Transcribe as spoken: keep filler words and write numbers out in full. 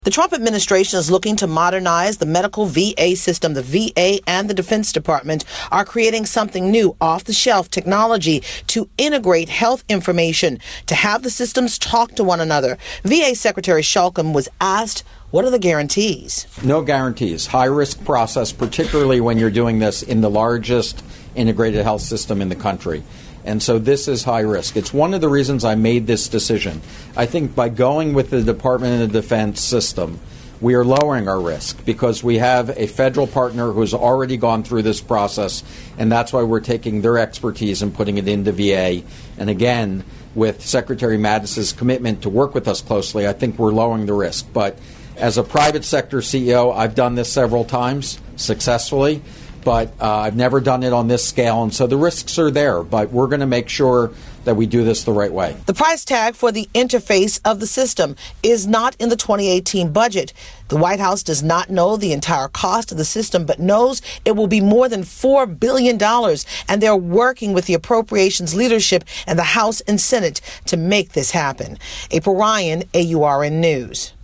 The Trump administration is looking to modernize the medical V A system. The V A and the Defense Department are creating something new, off-the-shelf technology to integrate health information, to have the systems talk to one another. V A Secretary Shulkin was asked, what are the guarantees? No guarantees. High-risk process, particularly when you're doing this in the largest integrated health system in the country. And so this is high risk. It's one of the reasons I made this decision. I think by going with the Department of Defense system, we are lowering our risk because we have a federal partner who has already gone through this process, and that's why we're taking their expertise and putting it into V A. And again, with Secretary Mattis's commitment to work with us closely, I think we're lowering the risk. But as a private sector C E O, I've done this several times successfully. But uh, I've never done it on this scale, and so the risks are there. But we're going to make sure that we do this the right way. The price tag for the interface of the system is not in the twenty eighteen budget. The White House does not know the entire cost of the system, but knows it will be more than four billion dollars, and they're working with the appropriations leadership and the House and Senate to make this happen. April Ryan, A U R N News.